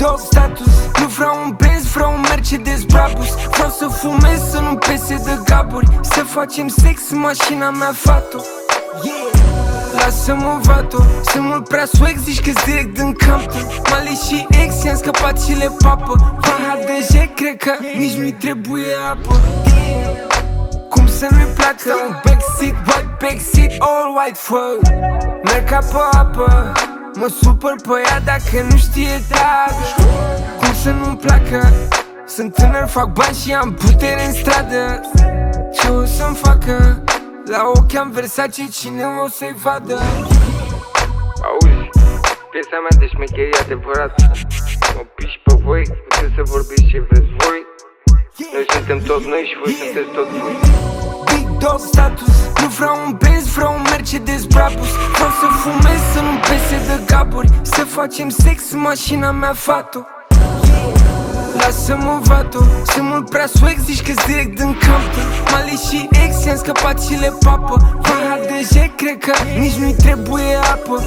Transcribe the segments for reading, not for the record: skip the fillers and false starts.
dog status. Nu vreau un Benz, vreau un Mercedes Brabus. Vreau să fumez, să nu pese de gaburi. Să facem sex în mașina mea, fato. Lasă-mă, vato, sunt mult prea swag, zici că-s direct din Campton. Mali și ex, i-am scăpat și le papă. Van HDG, cred că nici nu-i trebuie apă. Cum să nu-i placă un backseat, white backseat, all white fuck. Merg ca pe apă, mă supăr pe ea dacă nu știe dragă. Cum să nu-mi placă, sunt tânăr, fac bani și am putere în stradă. Ce o să-mi facă? La ochi am Versace, cine o să-i vadă? Auzi, piesa mea de șmecherie adevărat. Mă piși pe voi, puteți să vorbiți ce vreți voi. Noi suntem toți noi și voi sunteți tot voi. Big dog status. Nu vreau un Benz, vreau un Mercedes Brabus. Vreau să fumez, să nu pese de gaburi. Să facem sex în mașina mea, fato. Lasă-mă, vato, sunt mult prea swag, zici că-s direct din Campton. Mali și ex, i-am scăpat și le papă. Van HDG, cred că nici nu-i trebuie apă.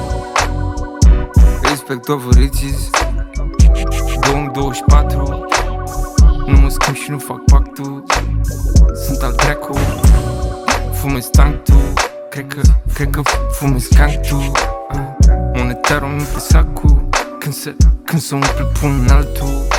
Respect overicis 2024. Nu mă schimb și nu fac pactul. Sunt al dracu. Fumez tanktul. Cred că fumez canctul. Monetarul mi pe sacul. Când se umple pun în altul.